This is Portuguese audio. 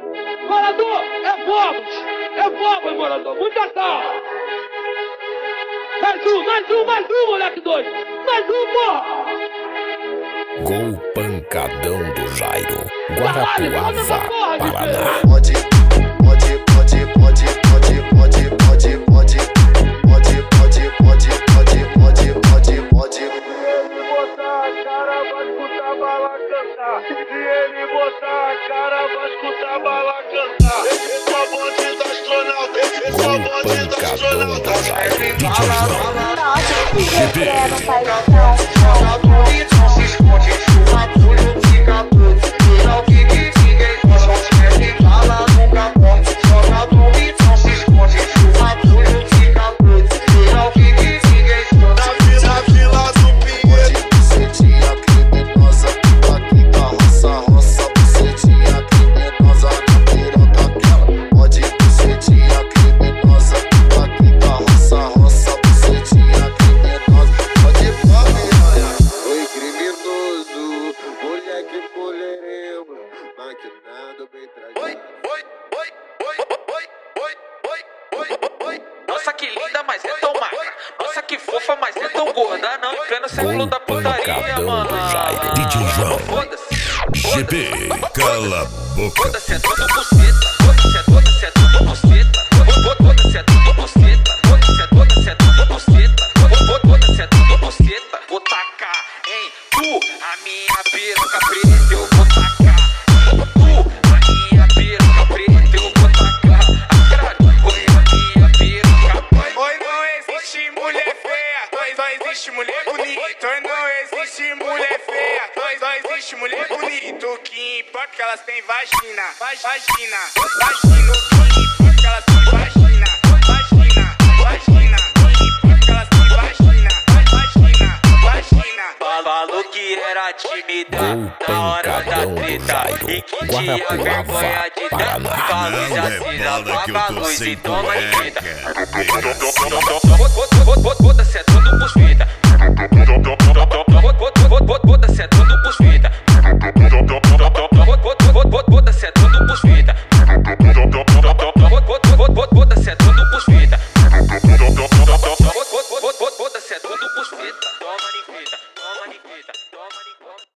Morador, é fogos, morador, muita calma. Mais um, moleque doido. Mais um, porra. Gol pancadão do Jairo, Guarapuava, Paraná. Se ele botar a cara, vai escutar a bala cantar. Esse é o bonde do astronauta. Esse é o bonde do astronauta. DJ João, GB. Se esconde, chuva, tudo fica doido. Não fique, ninguém gosta. Ninguém fala, nunca morre. Jogador, então se esconde, chuva, tudo fica doido. Não fique, ninguém gosta. Na Vila do Pinheiro. Bucetinha criminosa, aqui carroça, roça. Bucetinha criminosa, na piroca aquela. Pode bucetinha criminosa, aqui carroça, roça. Bucetinha criminosa, pode piranha. Oi criminoso, moleque polerema, maquinado bem traído. Oi. Nossa, que linda, mas é tão magra. Nossa, que fofa, mas é tão gorda. Não, em pleno século da putaria, pancadão mano. do Jairo, DJ João, Foda-se. GB. Cala a boca. Foda-se, é tudo buceta. Foda-se, é tudo buceta. Foda-se, é tudo buceta. Foda-se, é tudo buceta. Foda-se, é tudo buceta. Vou tacar em tu a minha piroca preta. Eu vou tacar tu a minha piroca preta. Eu vou tacar a caralho. Oi, a minha piroca. Oi, não existe mulher feia, só existe mulher bonita. Oi, não existe mulher feia, só existe mulher bonita. O que importa é que elas têm vagina, vagina. O que importa é que elas têm vagina, vagina. O que importa é que elas têm vagina, vagina. Falou que era tímida Gol na hora da pancadão do treta Jairo, e que tinha vergonha Guarapuava, de dar. Paraná. Falou já se dá, Rebola que eu apaga a tô luz sem e toma em vida. cueca. Foda-se, é tudo buceta.